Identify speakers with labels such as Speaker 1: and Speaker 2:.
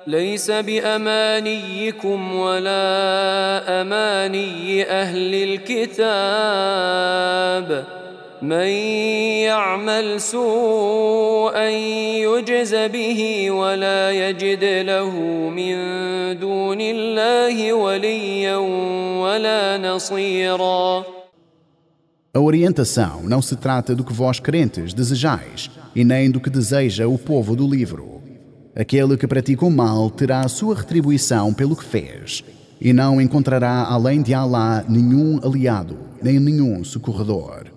Speaker 1: ليس بأمانيكم ولا أماني أهل الكتاب من يعمل سوءا يجز به ولا يجد له من دون الله وليا ولا نصيرا.
Speaker 2: A orientação não se trata do que vós crentes desejais, e nem do que deseja o povo do livro. Aquele que pratica o mal terá a sua retribuição pelo que fez, e não encontrará além de Alá nenhum aliado, nem nenhum socorredor.